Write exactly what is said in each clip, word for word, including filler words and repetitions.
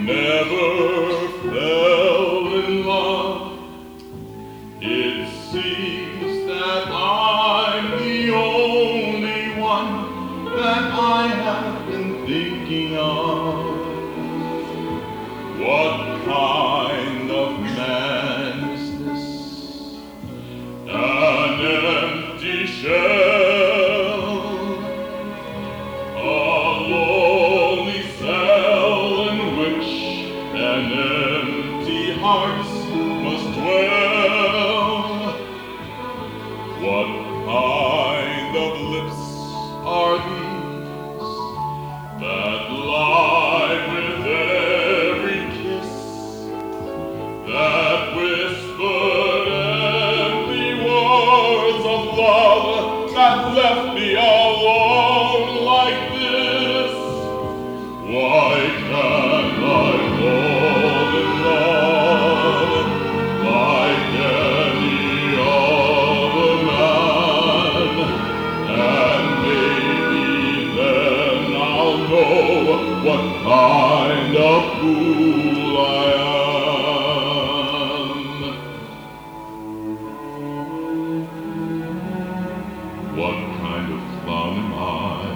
never fell in love. It seems that I'm the only one that I have been thinking of. What kind of man is this? An empty shell, a lonely cell in which an empty heart must dwell. What kind of lips are these that lie with every kiss, that whispered empty words of love, that left me alone like this? Why can't I fall in love like any other man? And maybe then I'll know what kind of fool I am. What kind of clown am I?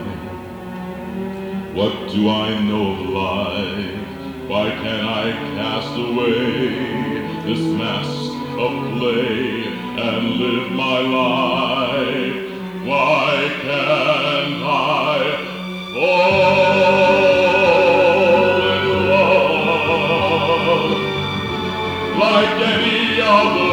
What do I know of life? Why can't I cast away this mask of clay and live my life? Why can't I fall in love like any other